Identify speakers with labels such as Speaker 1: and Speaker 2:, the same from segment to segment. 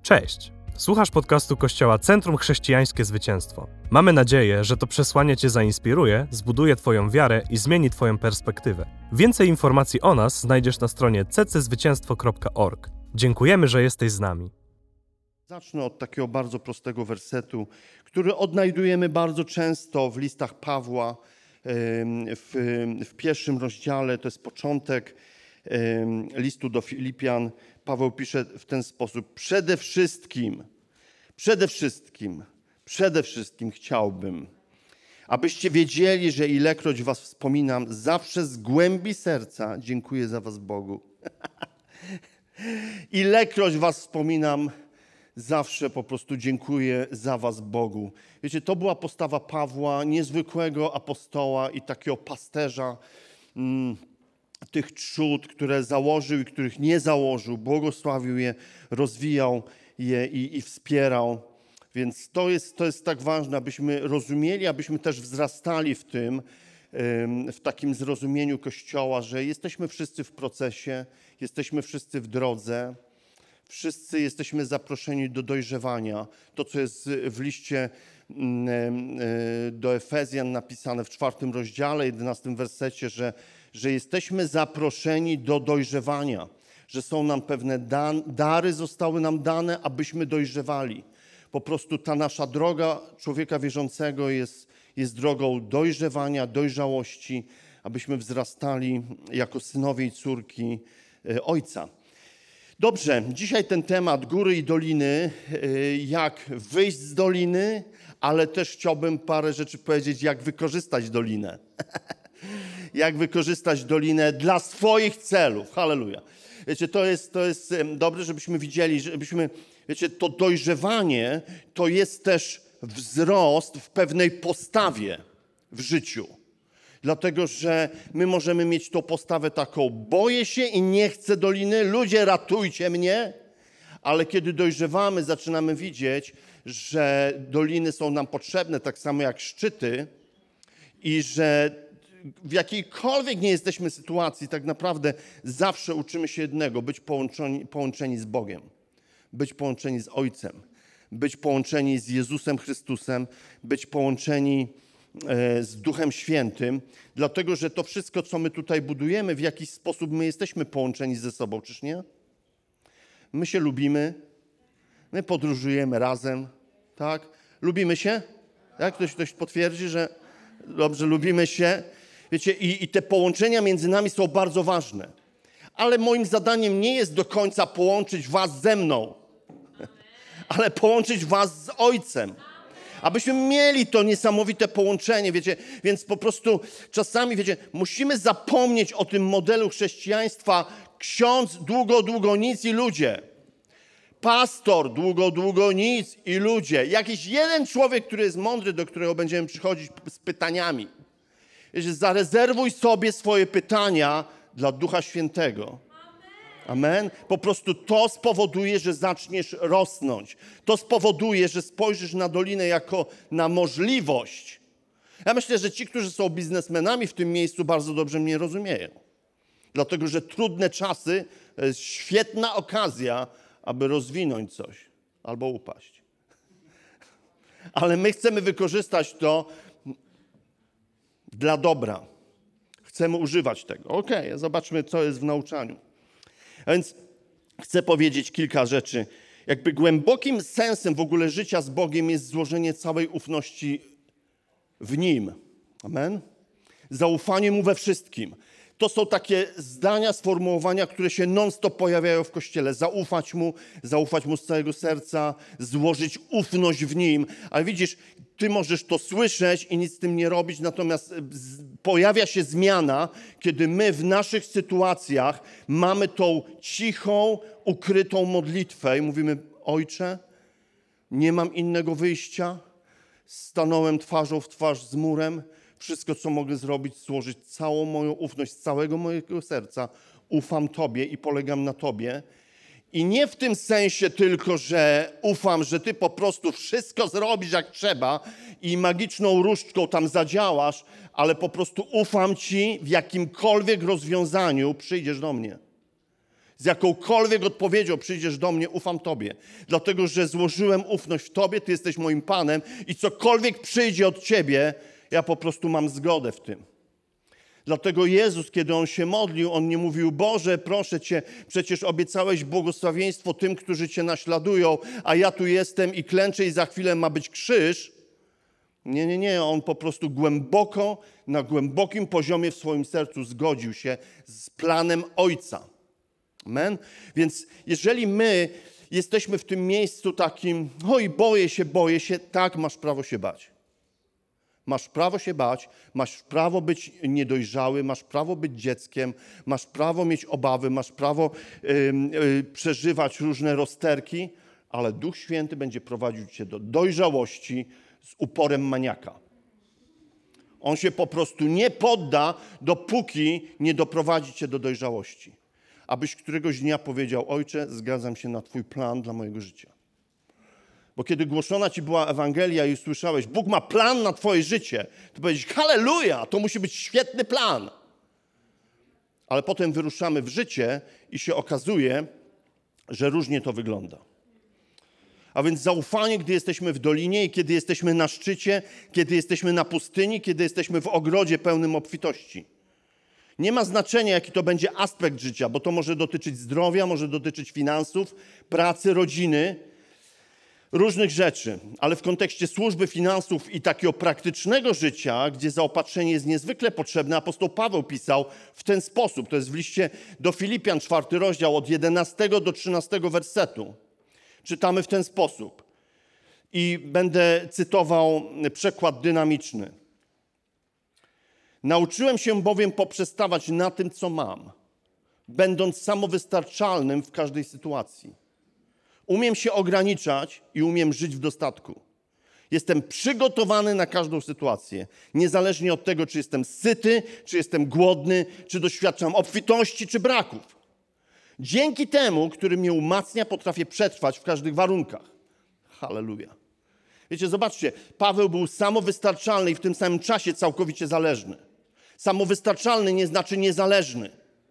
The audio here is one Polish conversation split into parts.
Speaker 1: Cześć! Słuchasz podcastu Kościoła Centrum Chrześcijańskie Zwycięstwo. Mamy nadzieję, że to przesłanie Cię zainspiruje, zbuduje Twoją wiarę i zmieni Twoją perspektywę. Więcej informacji o nas znajdziesz na stronie cczwycięstwo.org. Dziękujemy, że jesteś z nami.
Speaker 2: Zacznę od takiego bardzo prostego wersetu, który odnajdujemy bardzo często w listach Pawła, w pierwszym rozdziale. To jest początek listu do Filipian. Paweł pisze w ten sposób: przede wszystkim chciałbym, abyście wiedzieli, że ilekroć was wspominam, zawsze z głębi serca dziękuję za was Bogu. Ilekroć was wspominam, zawsze po prostu dziękuję za was Bogu. Wiecie, to była postawa Pawła, niezwykłego apostoła i takiego pasterza tych trzód, które założył i których nie założył. Błogosławił je, rozwijał je i wspierał. Więc to jest tak ważne, abyśmy rozumieli, abyśmy też wzrastali w tym, w takim zrozumieniu Kościoła, że jesteśmy wszyscy w procesie, jesteśmy wszyscy w drodze. Wszyscy jesteśmy zaproszeni do dojrzewania. To, co jest w liście do Efezjan napisane w 4 rozdziale, 11 wersecie, że jesteśmy zaproszeni do dojrzewania, że są nam pewne dary, zostały nam dane, abyśmy dojrzewali. Po prostu ta nasza droga człowieka wierzącego jest drogą dojrzewania, dojrzałości, abyśmy wzrastali jako synowie i córki Ojca. Dobrze, dzisiaj ten temat góry i doliny, jak wyjść z doliny, ale też chciałbym parę rzeczy powiedzieć, jak wykorzystać dolinę. Jak wykorzystać dolinę dla swoich celów. Halleluja. Wiecie, to jest dobre, żebyśmy widzieli, wiecie, to dojrzewanie to jest też wzrost w pewnej postawie w życiu. Dlatego, że my możemy mieć tą postawę taką: boję się i nie chcę doliny, ludzie ratujcie mnie, ale kiedy dojrzewamy, zaczynamy widzieć, że doliny są nam potrzebne, tak samo jak szczyty, i że w jakiejkolwiek nie jesteśmy sytuacji, tak naprawdę zawsze uczymy się jednego: być połączeni z Bogiem, być połączeni z Ojcem, być połączeni z Jezusem Chrystusem, być połączeni z Duchem Świętym, dlatego że to wszystko, co my tutaj budujemy, w jakiś sposób my jesteśmy połączeni ze sobą, czyż nie? My się lubimy, my podróżujemy razem, tak? Lubimy się? Tak? Ktoś potwierdzi, że dobrze, lubimy się. Wiecie, i te połączenia między nami są bardzo ważne. Ale moim zadaniem nie jest do końca połączyć was ze mną, ale połączyć was z Ojcem. Abyśmy mieli to niesamowite połączenie, wiecie, więc po prostu czasami, wiecie, musimy zapomnieć o tym modelu chrześcijaństwa: ksiądz, długo nic i ludzie. Pastor, długo nic i ludzie. Jakiś jeden człowiek, który jest mądry, do którego będziemy przychodzić z pytaniami. Wiecie, zarezerwuj sobie swoje pytania dla Ducha Świętego. Amen. Po prostu to spowoduje, że zaczniesz rosnąć. To spowoduje, że spojrzysz na dolinę jako na możliwość. Ja myślę, że ci, którzy są biznesmenami w tym miejscu, bardzo dobrze mnie rozumieją. Dlatego, że trudne czasy to jest świetna okazja, aby rozwinąć coś albo upaść. Ale my chcemy wykorzystać to dla dobra. Chcemy używać tego. Okej, zobaczmy, co jest w nauczaniu. A więc chcę powiedzieć kilka rzeczy. Jakby głębokim sensem w ogóle życia z Bogiem jest złożenie całej ufności w Nim. Amen? Zaufanie Mu we wszystkim. To są takie zdania, sformułowania, które się non-stop pojawiają w Kościele. Zaufać Mu z całego serca, złożyć ufność w Nim. Ale widzisz, ty możesz to słyszeć i nic z tym nie robić, natomiast pojawia się zmiana, kiedy my w naszych sytuacjach mamy tą cichą, ukrytą modlitwę i mówimy: Ojcze, nie mam innego wyjścia, stanąłem twarzą w twarz z murem, wszystko, co mogę zrobić, złożyć całą moją ufność z całego mojego serca, ufam Tobie i polegam na Tobie. I nie w tym sensie tylko, że ufam, że Ty po prostu wszystko zrobisz jak trzeba i magiczną różdżką tam zadziałasz, ale po prostu ufam Ci, w jakimkolwiek rozwiązaniu przyjdziesz do mnie. Z jakąkolwiek odpowiedzią przyjdziesz do mnie, ufam Tobie. Dlatego, że złożyłem ufność w Tobie, Ty jesteś moim Panem i cokolwiek przyjdzie od Ciebie, ja po prostu mam zgodę w tym. Dlatego Jezus, kiedy On się modlił, On nie mówił: Boże, proszę Cię, przecież obiecałeś błogosławieństwo tym, którzy Cię naśladują, a ja tu jestem i klęczę i za chwilę ma być krzyż. Nie. On po prostu głęboko, na głębokim poziomie w swoim sercu zgodził się z planem Ojca. Amen? Więc jeżeli my jesteśmy w tym miejscu takim: oj, boję się, tak, masz prawo się bać. Masz prawo się bać, masz prawo być niedojrzały, masz prawo być dzieckiem, masz prawo mieć obawy, masz prawo przeżywać różne rozterki, ale Duch Święty będzie prowadził cię do dojrzałości z uporem maniaka. On się po prostu nie podda, dopóki nie doprowadzi cię do dojrzałości. Abyś któregoś dnia powiedział: Ojcze, zgadzam się na Twój plan dla mojego życia. Bo kiedy głoszona ci była Ewangelia i usłyszałeś: Bóg ma plan na twoje życie, to powiedzieć: halleluja, to musi być świetny plan. Ale potem wyruszamy w życie i się okazuje, że różnie to wygląda. A więc zaufanie, gdy jesteśmy w dolinie i kiedy jesteśmy na szczycie, kiedy jesteśmy na pustyni, kiedy jesteśmy w ogrodzie pełnym obfitości. Nie ma znaczenia, jaki to będzie aspekt życia, bo to może dotyczyć zdrowia, może dotyczyć finansów, pracy, rodziny, różnych rzeczy, ale w kontekście służby, finansów i takiego praktycznego życia, gdzie zaopatrzenie jest niezwykle potrzebne, apostoł Paweł pisał w ten sposób. To jest w liście do Filipian, 4 rozdział, od 11 do 13 wersetu. Czytamy w ten sposób i będę cytował przekład dynamiczny. Nauczyłem się bowiem poprzestawać na tym, co mam, będąc samowystarczalnym w każdej sytuacji. Umiem się ograniczać i umiem żyć w dostatku. Jestem przygotowany na każdą sytuację, niezależnie od tego, czy jestem syty, czy jestem głodny, czy doświadczam obfitości, czy braków. Dzięki temu, który mnie umacnia, potrafię przetrwać w każdych warunkach. Halleluja. Wiecie, zobaczcie, Paweł był samowystarczalny i w tym samym czasie całkowicie zależny. Samowystarczalny nie znaczy niezależny.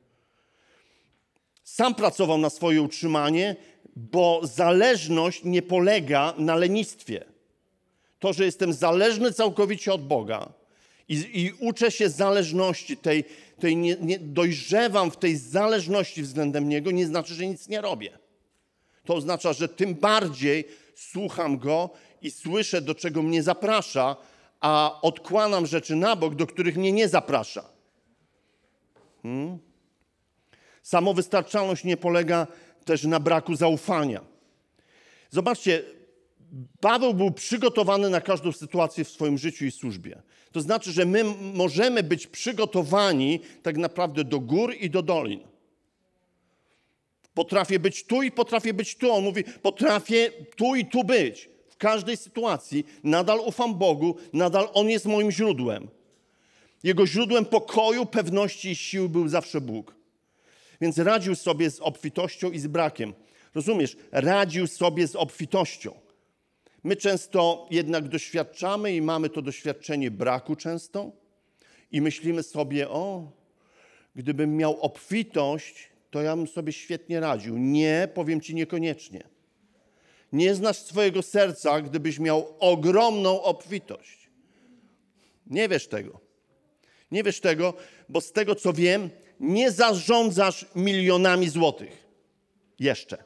Speaker 2: Sam pracował na swoje utrzymanie, bo zależność nie polega na lenistwie. To, że jestem zależny całkowicie od Boga i uczę się zależności, dojrzewam w tej zależności względem Niego, nie znaczy, że nic nie robię. To oznacza, że tym bardziej słucham Go i słyszę, do czego mnie zaprasza, a odkładam rzeczy na bok, do których mnie nie zaprasza. Samowystarczalność nie polega też na braku zaufania. Zobaczcie, Paweł był przygotowany na każdą sytuację w swoim życiu i służbie. To znaczy, że my możemy być przygotowani tak naprawdę do gór i do dolin. Potrafię być tu i potrafię być tu. On mówi: potrafię tu i tu być. W każdej sytuacji nadal ufam Bogu, nadal On jest moim źródłem. Jego źródłem pokoju, pewności i siły był zawsze Bóg. Więc radził sobie z obfitością i z brakiem. Rozumiesz? Radził sobie z obfitością. My często jednak doświadczamy i mamy to doświadczenie braku często i myślimy sobie: o, gdybym miał obfitość, to ja bym sobie świetnie radził. Nie, powiem ci, niekoniecznie. Nie znasz swojego serca, gdybyś miał ogromną obfitość. Nie wiesz tego. Nie wiesz tego, bo z tego, co wiem, nie zarządzasz milionami złotych. Jeszcze.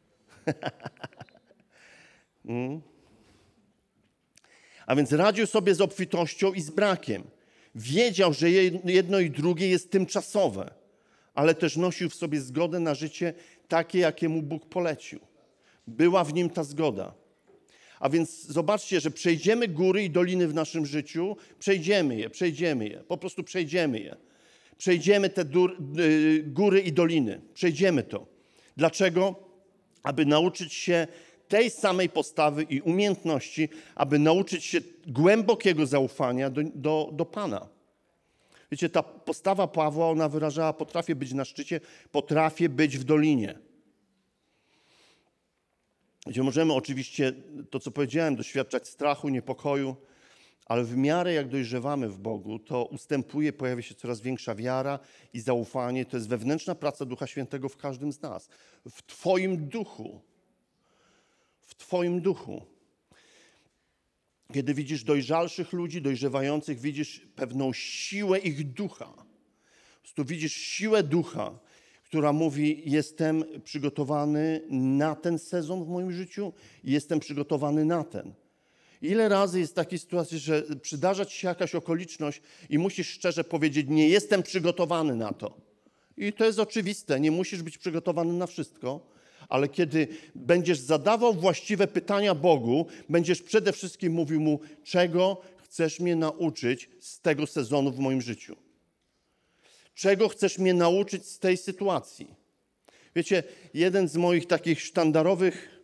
Speaker 2: A więc radził sobie z obfitością i z brakiem. Wiedział, że jedno i drugie jest tymczasowe, ale też nosił w sobie zgodę na życie takie, jakie mu Bóg polecił. Była w nim ta zgoda. A więc zobaczcie, że przejdziemy góry i doliny w naszym życiu, przejdziemy je, po prostu przejdziemy je. Przejdziemy te góry i doliny, przejdziemy to. Dlaczego? Aby nauczyć się tej samej postawy i umiejętności, aby nauczyć się głębokiego zaufania do Pana. Wiecie, ta postawa Pawła, ona wyrażała: potrafię być na szczycie, potrafię być w dolinie. Gdzie możemy oczywiście, to co powiedziałem, doświadczać strachu, niepokoju, Ale w miarę jak dojrzewamy w Bogu, to ustępuje, pojawia się coraz większa wiara i zaufanie. To jest wewnętrzna praca Ducha Świętego w każdym z nas. W Twoim duchu. W Twoim duchu. Kiedy widzisz dojrzalszych ludzi, dojrzewających, widzisz pewną siłę ich ducha. Po prostu widzisz siłę ducha, która mówi, jestem przygotowany na ten sezon w moim życiu i jestem przygotowany na ten. Ile razy jest takiej sytuacji, że przydarza ci się jakaś okoliczność i musisz szczerze powiedzieć, nie jestem przygotowany na to. I to jest oczywiste, nie musisz być przygotowany na wszystko, ale kiedy będziesz zadawał właściwe pytania Bogu, będziesz przede wszystkim mówił Mu, czego chcesz mnie nauczyć z tego sezonu w moim życiu. Czego chcesz mnie nauczyć z tej sytuacji. Wiecie, jeden z moich takich sztandarowych...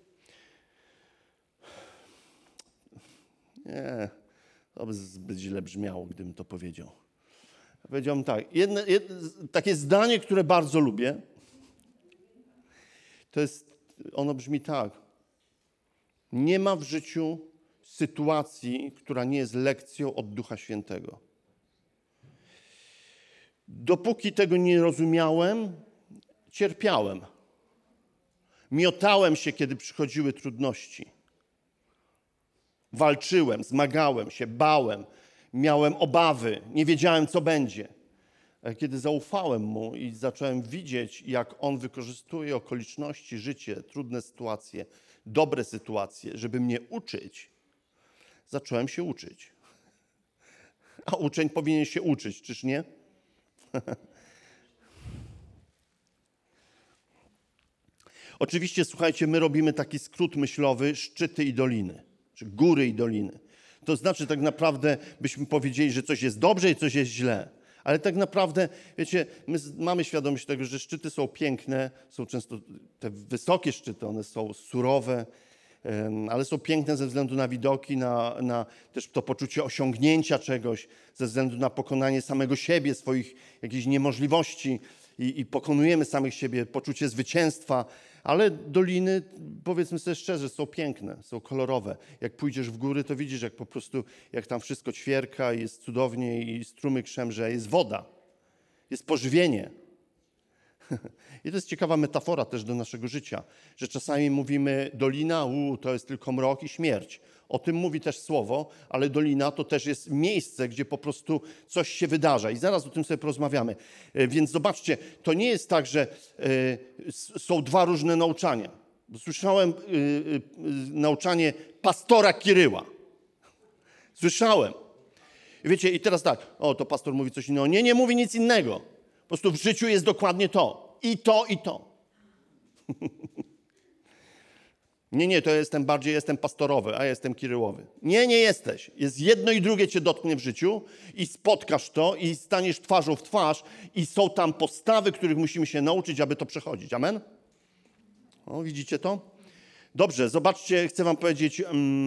Speaker 2: Nie, to by zbyt źle brzmiało, gdybym to powiedział. Powiedziałbym tak, takie zdanie, które bardzo lubię, ono brzmi tak. Nie ma w życiu sytuacji, która nie jest lekcją od Ducha Świętego. Dopóki tego nie rozumiałem, cierpiałem. Miotałem się, kiedy przychodziły trudności. Walczyłem, zmagałem się, bałem, miałem obawy, nie wiedziałem, co będzie. Ale kiedy zaufałem Mu i zacząłem widzieć, jak On wykorzystuje okoliczności, życie, trudne sytuacje, dobre sytuacje, żeby mnie uczyć, zacząłem się uczyć. A uczeń powinien się uczyć, czyż nie? Oczywiście, słuchajcie, my robimy taki skrót myślowy, szczyty i doliny, czy góry i doliny. To znaczy tak naprawdę byśmy powiedzieli, że coś jest dobrze i coś jest źle. Ale tak naprawdę, wiecie, my mamy świadomość tego, że szczyty są piękne, są często te wysokie szczyty, one są surowe, ale są piękne ze względu na widoki, na też to poczucie osiągnięcia czegoś, ze względu na pokonanie samego siebie, swoich jakichś niemożliwości i pokonujemy samych siebie, poczucie zwycięstwa. Ale doliny, powiedzmy sobie szczerze, są piękne, są kolorowe. Jak pójdziesz w góry, to widzisz, jak po prostu, jak tam wszystko ćwierka, jest cudownie i strumyk szemrze, jest woda, jest pożywienie. I to jest ciekawa metafora też do naszego życia, że czasami mówimy dolina, to jest tylko mrok i śmierć. O tym mówi też słowo, ale dolina to też jest miejsce, gdzie po prostu coś się wydarza. I zaraz o tym sobie porozmawiamy. Więc zobaczcie, to nie jest tak, że są dwa różne nauczania. Słyszałem nauczanie pastora Kiryła. Słyszałem. I wiecie, i teraz tak, to pastor mówi coś innego. Nie mówi nic innego. Po prostu w życiu jest dokładnie to. I to, i to. Nie, to jestem pastorowy, a jestem kiryłowy. Nie jesteś. Jest jedno i drugie cię dotknie w życiu i spotkasz to i staniesz twarzą w twarz i są tam postawy, których musimy się nauczyć, aby to przechodzić. Amen? Widzicie to? Dobrze, zobaczcie, chcę wam powiedzieć...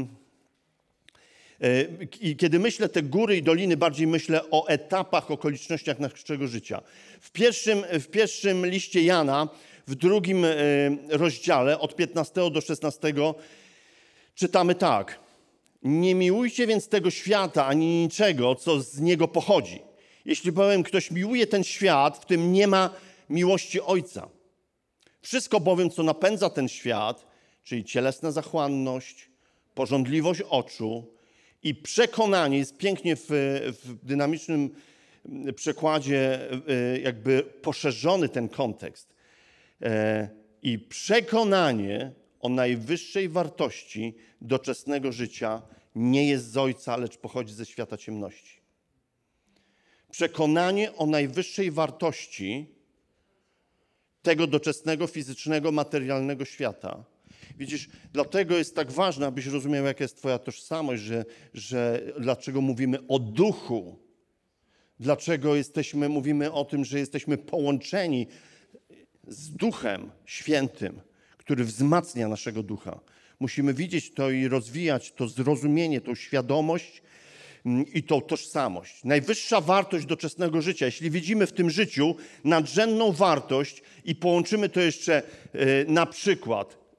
Speaker 2: I kiedy myślę te góry i doliny, bardziej myślę o etapach, okolicznościach naszego życia. W pierwszym liście Jana, w 2 rozdziale, od 15 do 16, czytamy tak. Nie miłujcie więc tego świata, ani niczego, co z niego pochodzi. Jeśli bowiem ktoś miłuje ten świat, w tym nie ma miłości Ojca. Wszystko bowiem, co napędza ten świat, czyli cielesna zachłanność, pożądliwość oczu, i przekonanie, jest pięknie w dynamicznym przekładzie jakby poszerzony ten kontekst. I przekonanie o najwyższej wartości doczesnego życia nie jest z Ojca, lecz pochodzi ze świata ciemności. Przekonanie o najwyższej wartości tego doczesnego, fizycznego, materialnego świata. Widzisz, dlatego jest tak ważne, abyś rozumiał, jaka jest twoja tożsamość, że dlaczego mówimy o duchu, dlaczego mówimy o tym, że jesteśmy połączeni z Duchem Świętym, który wzmacnia naszego ducha. Musimy widzieć to i rozwijać to zrozumienie, tą świadomość i tą tożsamość. Najwyższa wartość doczesnego życia. Jeśli widzimy w tym życiu nadrzędną wartość i połączymy to jeszcze na przykład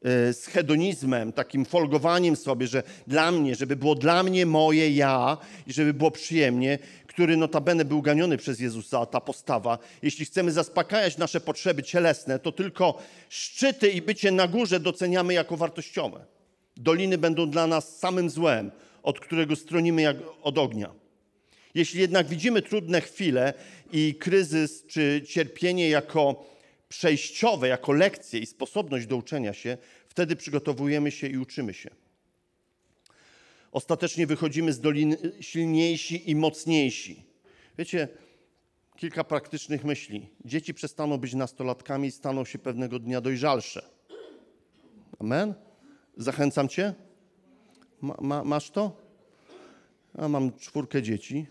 Speaker 2: z hedonizmem, takim folgowaniem sobie, że dla mnie, żeby było dla mnie moje ja i żeby było przyjemnie, który notabene był ganiony przez Jezusa, ta postawa. Jeśli chcemy zaspokajać nasze potrzeby cielesne, to tylko szczyty i bycie na górze doceniamy jako wartościowe. Doliny będą dla nas samym złem, od którego stronimy jak od ognia. Jeśli jednak widzimy trudne chwile i kryzys czy cierpienie jako przejściowe, jako lekcje i sposobność do uczenia się, wtedy przygotowujemy się i uczymy się. Ostatecznie wychodzimy z doliny silniejsi i mocniejsi. Wiecie, kilka praktycznych myśli. Dzieci przestaną być nastolatkami i staną się pewnego dnia dojrzalsze. Amen? Zachęcam cię. Masz to? Ja mam 4 dzieci.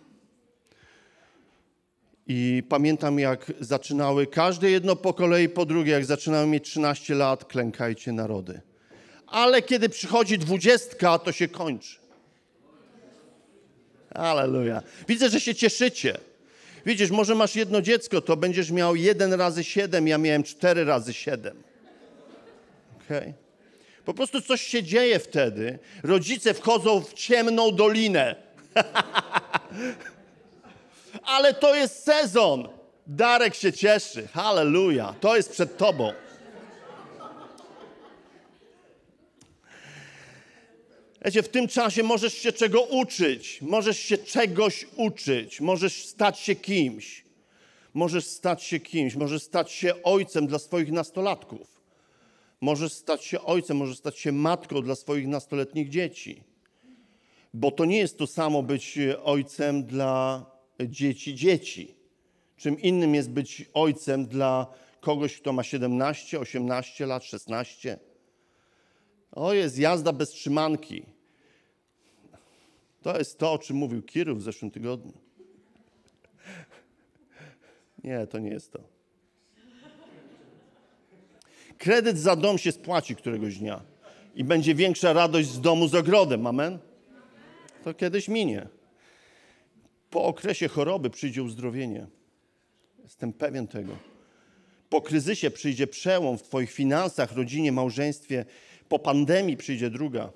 Speaker 2: I pamiętam, jak zaczynały, każde jedno po kolei, po drugie, jak zaczynały mieć 13 lat, klękajcie narody. Ale kiedy przychodzi 20, to się kończy. Halleluja. Widzę, że się cieszycie. Widzisz, może masz jedno dziecko, to będziesz miał 1 razy 7, ja miałem 4 razy 7. Okay? Po prostu coś się dzieje wtedy. Rodzice wchodzą w ciemną dolinę. Ale to jest sezon. Darek się cieszy. Halleluja. To jest przed tobą. Wiecie, w tym czasie możesz się czego uczyć. Możesz się czegoś uczyć. Możesz stać się kimś. Możesz stać się kimś. Możesz stać się ojcem dla swoich nastolatków. Możesz stać się ojcem, możesz stać się matką dla swoich nastoletnich dzieci. Bo to nie jest to samo być ojcem dla dzieci. Czym innym jest być ojcem dla kogoś, kto ma 17, 18 lat, 16. O, jest jazda bez trzymanki. To jest to, o czym mówił Kirów w zeszłym tygodniu. Nie, to nie jest to. Kredyt za dom się spłaci któregoś dnia i będzie większa radość z domu z ogrodem. Amen? To kiedyś minie. Po okresie choroby przyjdzie uzdrowienie. Jestem pewien tego. Po kryzysie przyjdzie przełom w twoich finansach, rodzinie, małżeństwie. Po pandemii przyjdzie druga.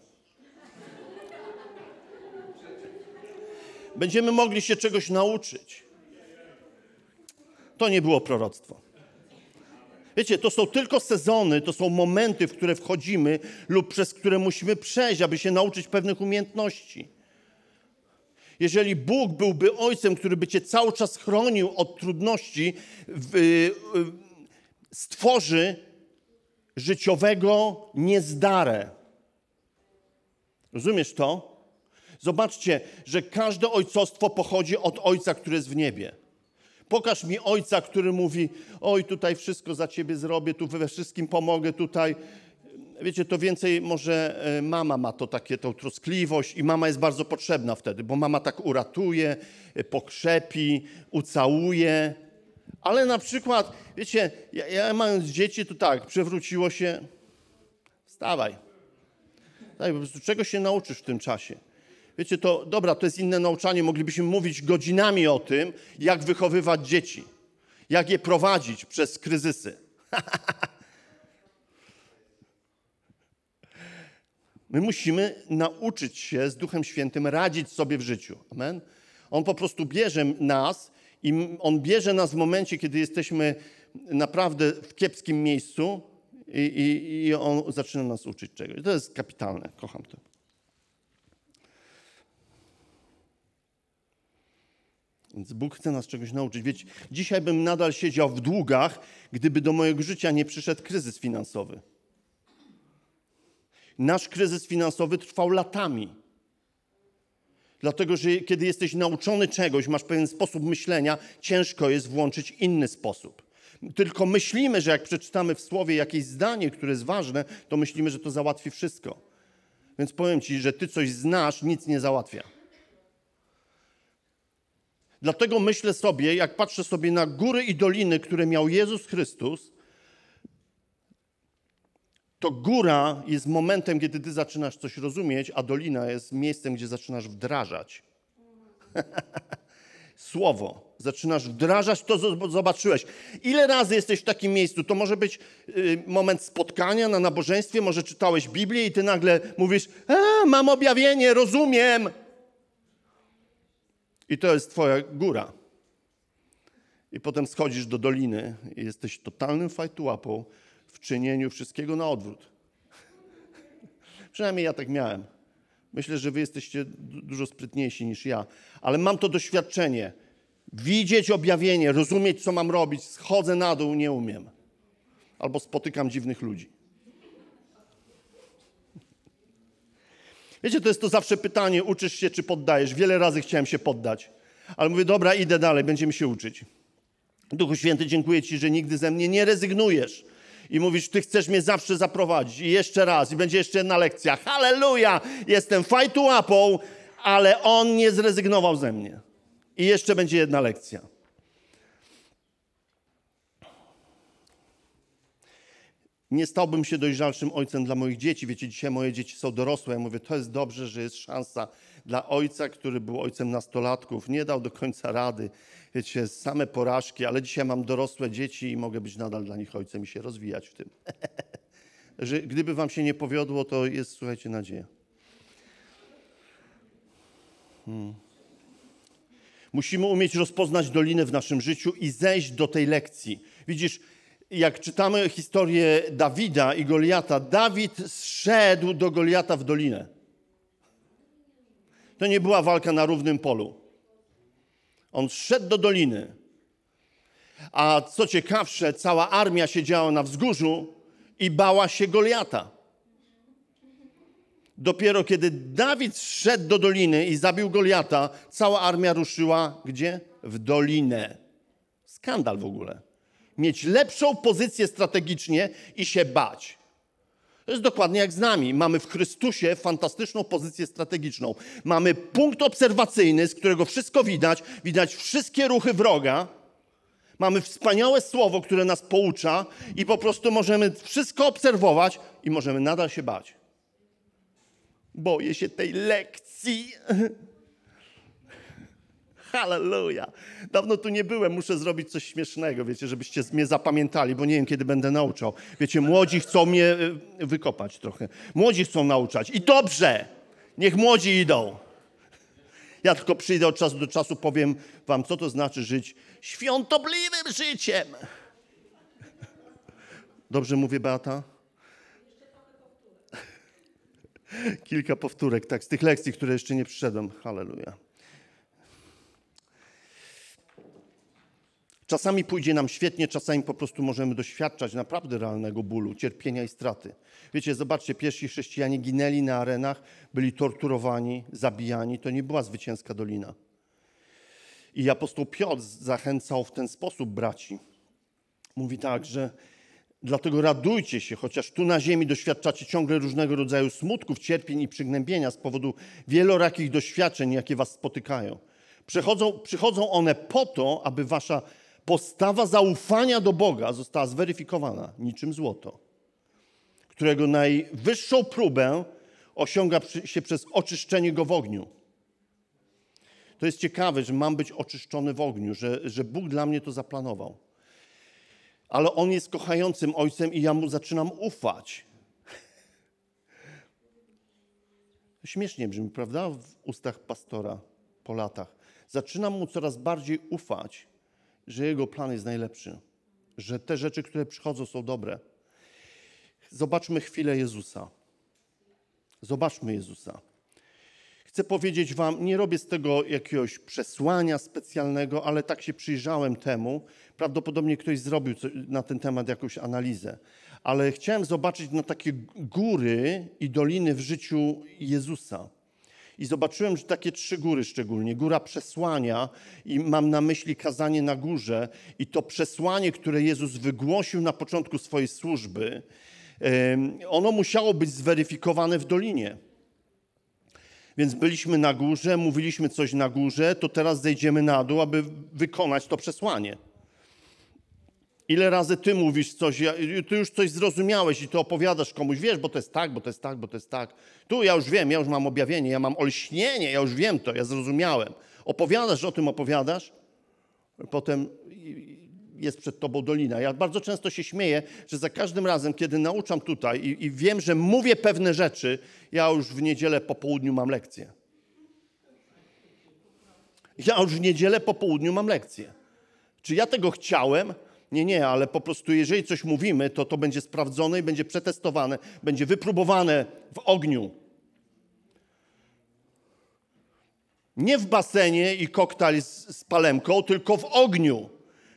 Speaker 2: Będziemy mogli się czegoś nauczyć. To nie było proroctwo. Wiecie, to są tylko sezony, to są momenty, w które wchodzimy lub przez które musimy przejść, aby się nauczyć pewnych umiejętności. Jeżeli Bóg byłby ojcem, który by cię cały czas chronił od trudności, stworzy życiowego niezdarę. Rozumiesz to? Zobaczcie, że każde ojcostwo pochodzi od Ojca, który jest w niebie. Pokaż mi ojca, który mówi, oj, tutaj wszystko za ciebie zrobię, tu we wszystkim pomogę, tutaj. Wiecie, to więcej może mama ma to takie, tą troskliwość i mama jest bardzo potrzebna wtedy, bo mama tak uratuje, pokrzepi, ucałuje. Ale na przykład, wiecie, ja mając dzieci, to tak, przewróciło się, wstawaj. Tak, po prostu czego się nauczysz w tym czasie? Wiecie, to dobra, to jest inne nauczanie. Moglibyśmy mówić godzinami o tym, jak wychowywać dzieci, jak je prowadzić przez kryzysy. My musimy nauczyć się z Duchem Świętym radzić sobie w życiu. Amen? On po prostu bierze nas i On bierze nas w momencie, kiedy jesteśmy naprawdę w kiepskim miejscu i On zaczyna nas uczyć czegoś. To jest kapitalne. Kocham to. Więc Bóg chce nas czegoś nauczyć. Wiecie, dzisiaj bym nadal siedział w długach, gdyby do mojego życia nie przyszedł kryzys finansowy. Nasz kryzys finansowy trwał latami. Dlatego, że kiedy jesteś nauczony czegoś, masz pewien sposób myślenia, ciężko jest włączyć inny sposób. Tylko myślimy, że jak przeczytamy w Słowie jakieś zdanie, które jest ważne, to myślimy, że to załatwi wszystko. Więc powiem ci, że ty coś znasz, nic nie załatwia. Dlatego myślę sobie, jak patrzę sobie na góry i doliny, które miał Jezus Chrystus, to góra jest momentem, kiedy ty zaczynasz coś rozumieć, a dolina jest miejscem, gdzie zaczynasz wdrażać. słowo. Zaczynasz wdrażać to, co zobaczyłeś. Ile razy jesteś w takim miejscu? To może być moment spotkania na nabożeństwie, może czytałeś Biblię i ty nagle mówisz, mam objawienie, rozumiem. I to jest twoja góra. I potem schodzisz do doliny i jesteś totalnym fajtułapą w czynieniu wszystkiego na odwrót. Przynajmniej ja tak miałem. Myślę, że wy jesteście dużo sprytniejsi niż ja. Ale mam to doświadczenie. Widzieć objawienie, rozumieć, co mam robić. Schodzę na dół, nie umiem. Albo spotykam dziwnych ludzi. Wiecie, to jest to zawsze pytanie, uczysz się, czy poddajesz. Wiele razy chciałem się poddać. Ale mówię, dobra, idę dalej, będziemy się uczyć. Duchu Święty, dziękuję Ci, że nigdy ze mnie nie rezygnujesz. I mówisz, Ty chcesz mnie zawsze zaprowadzić. I jeszcze raz, i będzie jeszcze jedna lekcja. Halleluja! Jestem fajtułapą, ale On nie zrezygnował ze mnie. I jeszcze będzie jedna lekcja. Nie stałbym się dojrzalszym ojcem dla moich dzieci. Wiecie, dzisiaj moje dzieci są dorosłe. Ja mówię, to jest dobrze, że jest szansa dla ojca, który był ojcem nastolatków. Nie dał do końca rady. Wiecie, same porażki, ale dzisiaj mam dorosłe dzieci i mogę być nadal dla nich ojcem i się rozwijać w tym. Że gdyby wam się nie powiodło, to jest, słuchajcie, nadzieja. Musimy umieć rozpoznać dolinę w naszym życiu i zejść do tej lekcji. Widzisz, jak czytamy historię Dawida i Goliata, Dawid zszedł do Goliata w dolinę. To nie była walka na równym polu. On zszedł do doliny. A co ciekawsze, cała armia siedziała na wzgórzu i bała się Goliata. Dopiero kiedy Dawid zszedł do doliny i zabił Goliata, cała armia ruszyła gdzie? W dolinę. Skandal w ogóle. Mieć lepszą pozycję strategicznie i się bać. To jest dokładnie jak z nami. Mamy w Chrystusie fantastyczną pozycję strategiczną. Mamy punkt obserwacyjny, z którego wszystko widać. Widać wszystkie ruchy wroga. Mamy wspaniałe słowo, które nas poucza i po prostu możemy wszystko obserwować i możemy nadal się bać. Boję się tej lekcji. Halleluja. Dawno tu nie byłem, muszę zrobić coś śmiesznego, wiecie, żebyście mnie zapamiętali, bo nie wiem, kiedy będę nauczał. Wiecie, młodzi chcą mnie wykopać trochę. Młodzi chcą nauczać i dobrze, niech młodzi idą. Ja tylko przyjdę od czasu do czasu, powiem wam, co to znaczy żyć świątobliwym życiem. Dobrze mówię, Beata? Kilka powtórek, tak, z tych lekcji, które jeszcze nie przyszedłem. Halleluja. Czasami pójdzie nam świetnie, czasami po prostu możemy doświadczać naprawdę realnego bólu, cierpienia i straty. Wiecie, zobaczcie, pierwsi chrześcijanie ginęli na arenach, byli torturowani, zabijani. To nie była zwycięska dolina. I apostoł Piotr zachęcał w ten sposób braci. Mówi tak, że dlatego radujcie się, chociaż tu na ziemi doświadczacie ciągle różnego rodzaju smutków, cierpień i przygnębienia z powodu wielorakich doświadczeń, jakie was spotykają. Przychodzą one po to, aby wasza postawa zaufania do Boga została zweryfikowana niczym złoto, którego najwyższą próbę osiąga się przez oczyszczenie go w ogniu. To jest ciekawe, że mam być oczyszczony w ogniu, że Bóg dla mnie to zaplanował. Ale On jest kochającym Ojcem i ja Mu zaczynam ufać. Śmiesznie brzmi, prawda? W ustach pastora po latach. Zaczynam Mu coraz bardziej ufać, że Jego plan jest najlepszy. Że te rzeczy, które przychodzą, są dobre. Zobaczmy chwilę Jezusa. Zobaczmy Jezusa. Chcę powiedzieć wam, nie robię z tego jakiegoś przesłania specjalnego, ale tak się przyjrzałem temu. Prawdopodobnie ktoś zrobił na ten temat jakąś analizę. Ale chciałem zobaczyć na takie góry i doliny w życiu Jezusa. I zobaczyłem, że takie 3 góry szczególnie. Góra przesłania i mam na myśli kazanie na górze. I to przesłanie, które Jezus wygłosił na początku swojej służby, ono musiało być zweryfikowane w dolinie. Więc byliśmy na górze, mówiliśmy coś na górze, to teraz zejdziemy na dół, aby wykonać to przesłanie. Ile razy ty mówisz coś, ty już coś zrozumiałeś i ty opowiadasz komuś, wiesz, bo to jest tak, bo to jest tak, bo to jest tak. Tu ja już wiem, ja już mam objawienie, ja mam olśnienie, ja już wiem to, ja zrozumiałem. Opowiadasz o tym, opowiadasz, potem jest przed tobą dolina. Ja bardzo często się śmieję, że za każdym razem, kiedy nauczam tutaj i wiem, że mówię pewne rzeczy, ja już w niedzielę po południu mam lekcję. Ja już w niedzielę po południu mam lekcję. Czy ja tego chciałem? Nie, ale po prostu jeżeli coś mówimy, to będzie sprawdzone i będzie przetestowane, będzie wypróbowane w ogniu. Nie w basenie i koktajl z palemką, tylko w ogniu.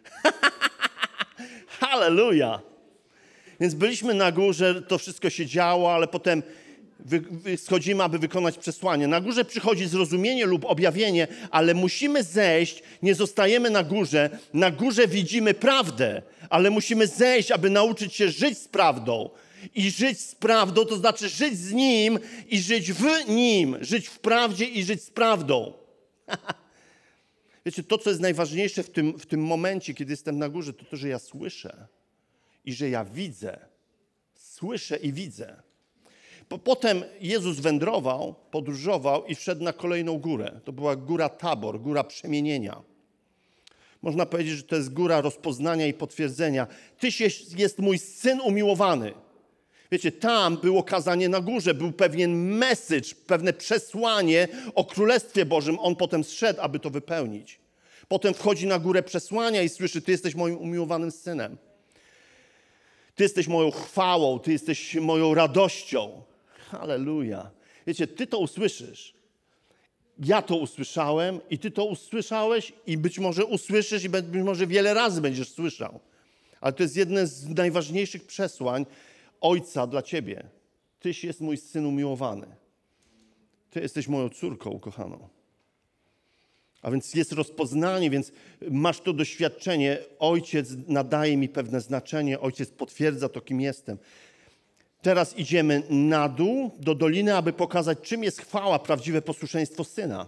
Speaker 2: Halleluja! Więc byliśmy na górze, to wszystko się działo, ale potem schodzimy, aby wykonać przesłanie. Na górze przychodzi zrozumienie lub objawienie, ale musimy zejść, nie zostajemy na górze. Na górze widzimy prawdę, ale musimy zejść, aby nauczyć się żyć z prawdą. I żyć z prawdą to znaczy żyć z Nim i żyć w Nim. Żyć w prawdzie i żyć z prawdą. Wiecie, to, co jest najważniejsze w tym momencie, kiedy jestem na górze, to, że ja słyszę i że ja widzę. Słyszę i widzę. Potem Jezus wędrował, podróżował i wszedł na kolejną górę. To była góra Tabor, góra przemienienia. Można powiedzieć, że to jest góra rozpoznania i potwierdzenia. Tyś jest mój Syn umiłowany. Wiecie, tam było kazanie na górze, był pewien message, pewne przesłanie o Królestwie Bożym. On potem zszedł, aby to wypełnić. Potem wchodzi na górę przesłania i słyszy, ty jesteś moim umiłowanym Synem. Ty jesteś moją chwałą, ty jesteś moją radością. Halleluja. Wiecie, ty to usłyszysz. Ja to usłyszałem i ty to usłyszałeś i być może usłyszysz i być może wiele razy będziesz słyszał. Ale to jest jedno z najważniejszych przesłań Ojca dla ciebie. Tyś jest mój Syn umiłowany. Ty jesteś moją córką ukochaną. A więc jest rozpoznanie, więc masz to doświadczenie. Ojciec nadaje mi pewne znaczenie, Ojciec potwierdza to, kim jestem. Teraz idziemy na dół do doliny, aby pokazać, czym jest chwała, prawdziwe posłuszeństwo Syna.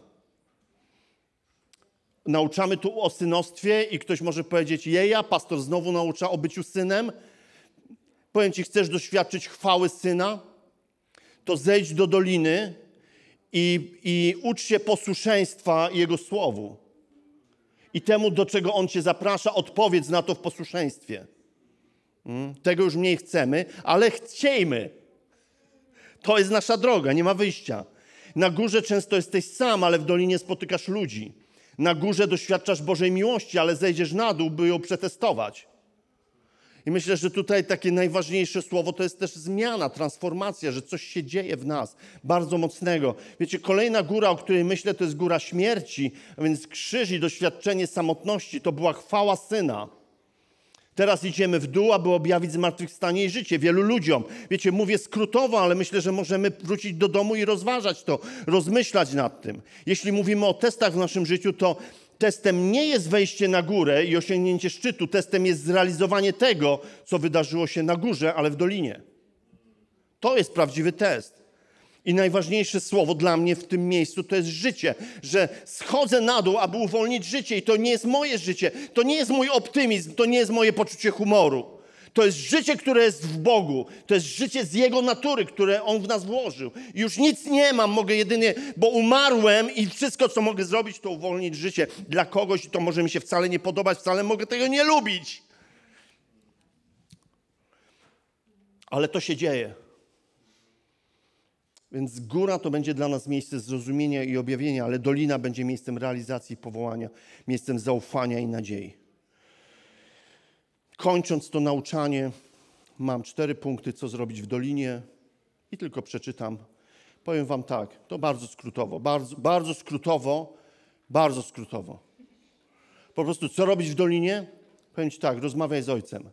Speaker 2: Nauczamy tu o synostwie i ktoś może powiedzieć, jeja, pastor znowu naucza o byciu synem. Powiem ci, chcesz doświadczyć chwały Syna? To zejdź do doliny i ucz się posłuszeństwa Jego Słowu. I temu, do czego On cię zaprasza, odpowiedz na to w posłuszeństwie. Tego już mniej chcemy, ale chciejmy. To jest nasza droga, nie ma wyjścia. Na górze często jesteś sam, ale w dolinie spotykasz ludzi. Na górze doświadczasz Bożej miłości, ale zejdziesz na dół, by ją przetestować. I myślę, że tutaj takie najważniejsze słowo to jest też zmiana, transformacja, że coś się dzieje w nas bardzo mocnego. Wiecie, kolejna góra, o której myślę, to jest góra śmierci, a więc krzyż i doświadczenie samotności. To była chwała Syna. Teraz idziemy w dół, aby objawić zmartwychwstanie i życie wielu ludziom. Wiecie, mówię skrótowo, ale myślę, że możemy wrócić do domu i rozważać to, rozmyślać nad tym. Jeśli mówimy o testach w naszym życiu, to testem nie jest wejście na górę i osiągnięcie szczytu. Testem jest zrealizowanie tego, co wydarzyło się na górze, ale w dolinie. To jest prawdziwy test. I najważniejsze słowo dla mnie w tym miejscu to jest życie, że schodzę na dół, aby uwolnić życie i to nie jest moje życie, to nie jest mój optymizm, to nie jest moje poczucie humoru. To jest życie, które jest w Bogu, to jest życie z Jego natury, które On w nas włożył. I już nic nie mam, mogę jedynie, bo umarłem i wszystko, co mogę zrobić, to uwolnić życie. Dla kogoś to może mi się wcale nie podobać, wcale mogę tego nie lubić. Ale to się dzieje. Więc góra to będzie dla nas miejsce zrozumienia i objawienia, ale dolina będzie miejscem realizacji powołania, miejscem zaufania i nadziei. Kończąc to nauczanie, mam 4 punkty, co zrobić w dolinie i tylko przeczytam. Powiem wam tak, to bardzo skrótowo, bardzo skrótowo. Po prostu, co robić w dolinie? Powiem ci tak, rozmawiaj z Ojcem.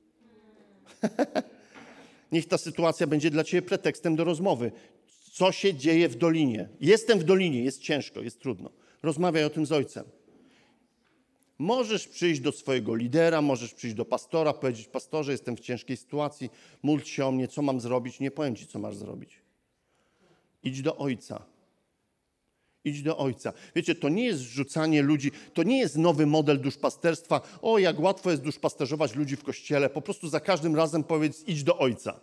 Speaker 2: Niech ta sytuacja będzie dla ciebie pretekstem do rozmowy. Co się dzieje w dolinie? Jestem w dolinie, jest ciężko, jest trudno. Rozmawiaj o tym z Ojcem. Możesz przyjść do swojego lidera, możesz przyjść do pastora, powiedzieć, pastorze, jestem w ciężkiej sytuacji, módl się o mnie, co mam zrobić? Nie powiem ci, co masz zrobić. Idź do Ojca. Idź do Ojca. Wiecie, to nie jest rzucanie ludzi, to nie jest nowy model duszpasterstwa. O, jak łatwo jest duszpasterzować ludzi w kościele. Po prostu za każdym razem powiedz, idź do Ojca.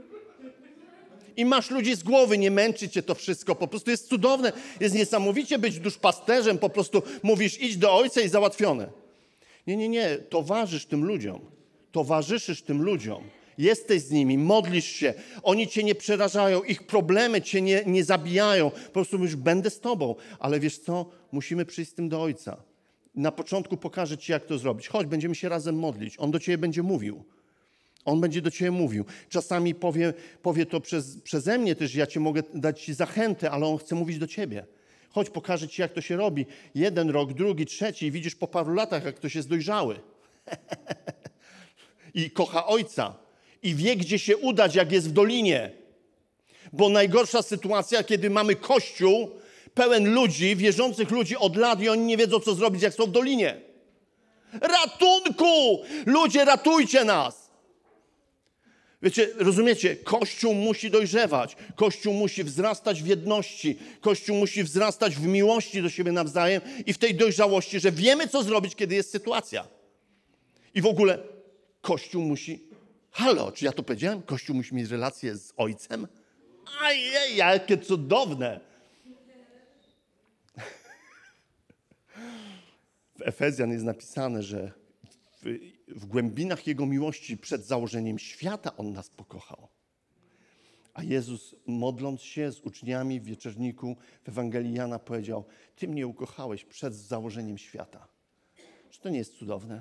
Speaker 2: I masz ludzi z głowy, nie męczy cię to wszystko. Po prostu jest cudowne, jest niesamowicie być duszpasterzem. Po prostu mówisz, idź do Ojca i załatwione. Nie. Towarzyszysz tym ludziom. Jesteś z nimi, modlisz się. Oni cię nie przerażają, ich problemy cię nie zabijają. Po prostu mówisz, będę z tobą. Ale wiesz co? Musimy przyjść z tym do Ojca. Na początku pokażę ci, jak to zrobić. Chodź, będziemy się razem modlić. On do ciebie będzie mówił. On będzie do ciebie mówił. Czasami powie to przeze mnie też, ja mogę dać ci zachętę, ale on chce mówić do ciebie. Chodź, pokażę ci, jak to się robi. 1 rok, 2, 3 i widzisz po paru latach, jak ktoś jest dojrzały. I kocha Ojca. I wie, gdzie się udać, jak jest w dolinie. Bo najgorsza sytuacja, kiedy mamy Kościół pełen ludzi, wierzących ludzi od lat i oni nie wiedzą, co zrobić, jak są w dolinie. Ratunku! Ludzie, ratujcie nas! Wiecie, rozumiecie? Kościół musi dojrzewać. Kościół musi wzrastać w jedności. Kościół musi wzrastać w miłości do siebie nawzajem i w tej dojrzałości, że wiemy, co zrobić, kiedy jest sytuacja. I w ogóle Kościół musi... Halo, czy ja to powiedziałem? Kościół musi mieć relację z Ojcem? Ajej, jakie cudowne! W Efezjan jest napisane, że w głębinach Jego miłości przed założeniem świata On nas pokochał. A Jezus, modląc się z uczniami w wieczorniku w Ewangelii Jana, powiedział, Ty mnie ukochałeś przed założeniem świata. Czy to nie jest cudowne?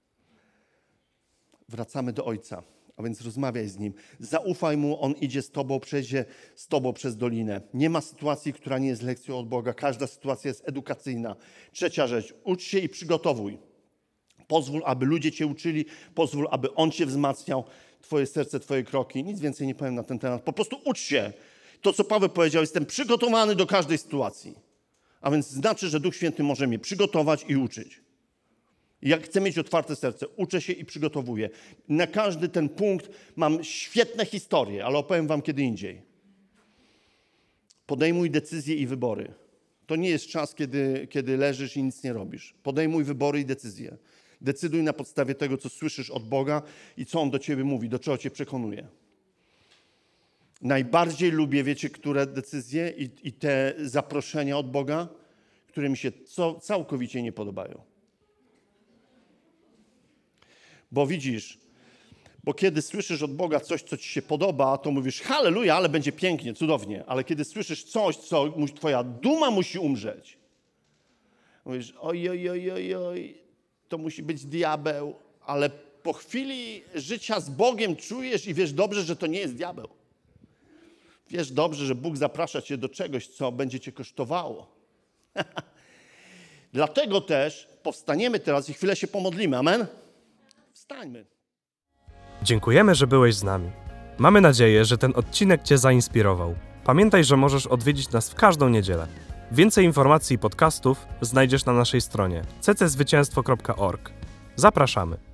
Speaker 2: Wracamy do Ojca, a więc rozmawiaj z Nim. Zaufaj Mu, On idzie z Tobą, przejdzie z Tobą przez dolinę. Nie ma sytuacji, która nie jest lekcją od Boga. Każda sytuacja jest edukacyjna. 3. rzecz, ucz się i przygotowuj. Pozwól, aby ludzie Cię uczyli, pozwól, aby On Cię wzmacniał, Twoje serce, Twoje kroki. Nic więcej nie powiem na ten temat. Po prostu ucz się. To, co Paweł powiedział, jestem przygotowany do każdej sytuacji. A więc znaczy, że Duch Święty może mnie przygotować i uczyć. Jak chcę mieć otwarte serce, uczę się i przygotowuję. Na każdy ten punkt mam świetne historie, ale opowiem wam kiedy indziej. Podejmuj decyzje i wybory. To nie jest czas, kiedy leżysz i nic nie robisz. Podejmuj wybory i decyzje. Decyduj na podstawie tego, co słyszysz od Boga i co On do ciebie mówi, do czego cię przekonuje. Najbardziej lubię, wiecie, które decyzje i te zaproszenia od Boga, które mi się całkowicie nie podobają. Bo widzisz, bo kiedy słyszysz od Boga coś, co ci się podoba, to mówisz halleluja, ale będzie pięknie, cudownie. Ale kiedy słyszysz coś, co twoja duma musi umrzeć, mówisz oj, to musi być diabeł, ale po chwili życia z Bogiem czujesz i wiesz dobrze, że to nie jest diabeł. Wiesz dobrze, że Bóg zaprasza cię do czegoś, co będzie cię kosztowało. Dlatego też powstaniemy teraz i chwilę się pomodlimy. Amen? Wstańmy.
Speaker 1: Dziękujemy, że byłeś z nami. Mamy nadzieję, że ten odcinek Cię zainspirował. Pamiętaj, że możesz odwiedzić nas w każdą niedzielę. Więcej informacji i podcastów znajdziesz na naszej stronie cczwycięstwo.org. Zapraszamy.